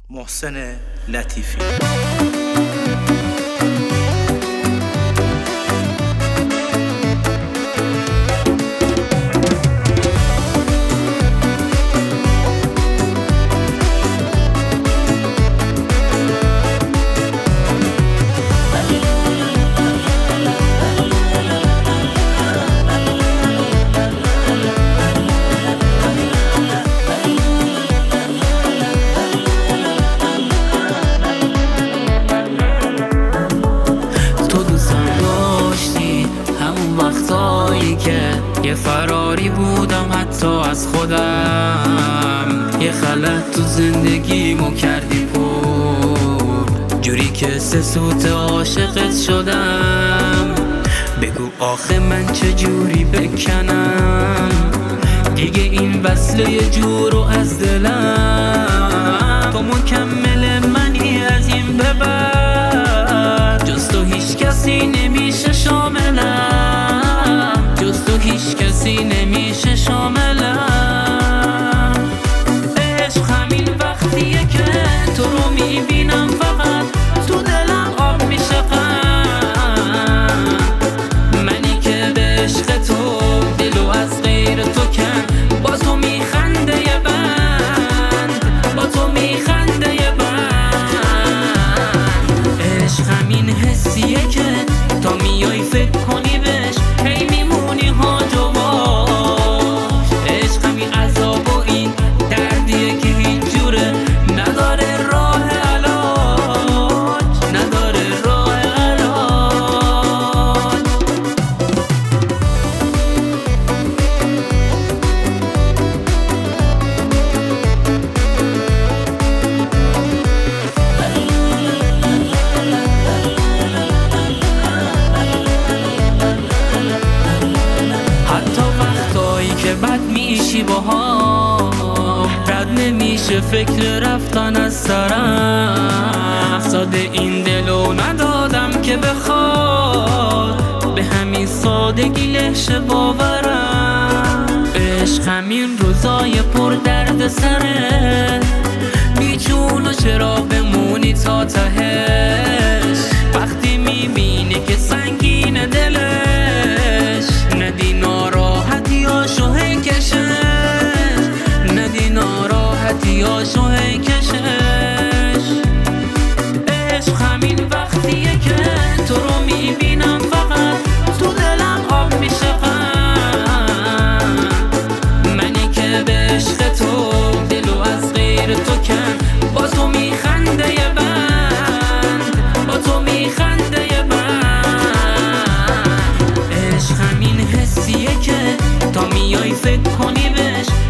محسن لطیفی. یه فراری بودم حتی از خودم، یه خلط تو زندگیمو کردی پر، جوری که سه سوت عاشقت شدم. بگو آخه من چجوری بکنم دیگه این وصله یه جورو از دلم. تو مکمل منی از این به بعد، جز تو هیچ کسی نمیشه شاملم، جز تو هیچ کسی نمیشه شاملم. عشق همین وقتیه که تو رو میبینم فقط تو دلم آب میشه غم. منی که به عشق تو دلو از غیر تو کن، با تو میخنده یه بند، با تو میخنده یه بند. عشق همین حسیه که تا میای فکر کنی بهش هی میمونی هاج و واج. عشق همین عذاب و این دردیه که هیچ جوره نداره راه علاج، نداره راه علاج. حتی وقتایی که بد میشی باها، رد نمیشه فکر رفتن از سرم. ساده این دلو ندادم که بخواد، به همین سادگی لهشه باورم. عشق همین روزای پر درد سره، بیچون و چرا بمونی تا تهش. وقتی میبینی که سنگین دلش، ندی ناراحتیاشو هی کشش، ندی ناراحتیاشو هی کشش. عشق همین وقتیه که تو رو میبینم فقط تو دلم آب میشه غم. منی که به عشق تو دلو از غیر تو کن، با تو میخنده یه بند، با تو میخنده یه بند. عشق همین حسیه که تا میای فکر کنی بهش